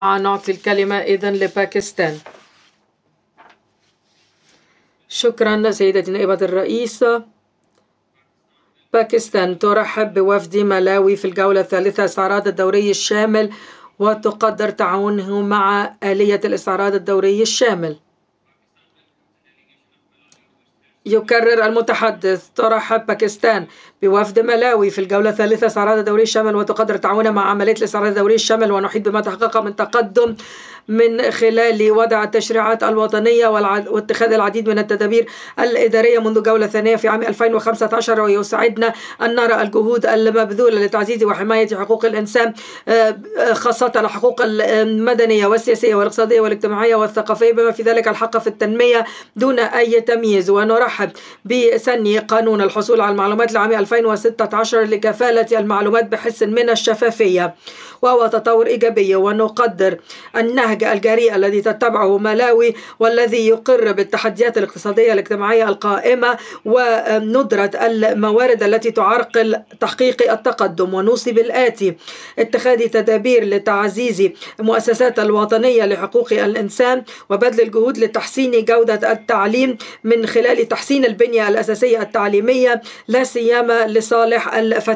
نعطي الكلمة إذن لباكستان. شكرا سيدتي نائبة الرئيس. باكستان ترحب بوفد ملاوي في الجولة الثالثة استعراض الدوري الشامل وتقدر تعاونه مع آلية الاستعراض الدوري الشامل. يكرر المتحدث: ترحب باكستان بوفد ملاوي في الجولة الثالثة استعراض الدوري الشامل وتقدر تعاونه مع عملية الاستعراض الدوري الشامل ونحيط بما تحقق من تقدم من خلال وضع التشريعات الوطنية واتخاذ العديد من التدابير الإدارية منذ جولة ثانية في عام 2015. ويسعدنا أن نرى الجهود المبذولة لتعزيز وحماية حقوق الإنسان، خاصة الحقوق المدنية والسياسية والاقتصادية والاجتماعية والثقافية بما في ذلك الحق في التنمية دون أي تمييز. ونرحب بسن قانون الحصول على المعلومات لعام 2016 لكفالة المعلومات بحس من الشفافية، وهو تطور إيجابي. ونقدر النهج الجريء الذي تتبعه ملاوي والذي يقر بالتحديات الاقتصادية الاجتماعية القائمة وندرة الموارد التي تعرقل تحقيق التقدم. ونوصي بالآتي: اتخاذ تدابير لتعزيز المؤسسات الوطنية لحقوق الإنسان وبذل الجهود لتحسين جودة التعليم من خلال تحسين البنية الأساسية التعليمية لا سيما لصالح الفتيات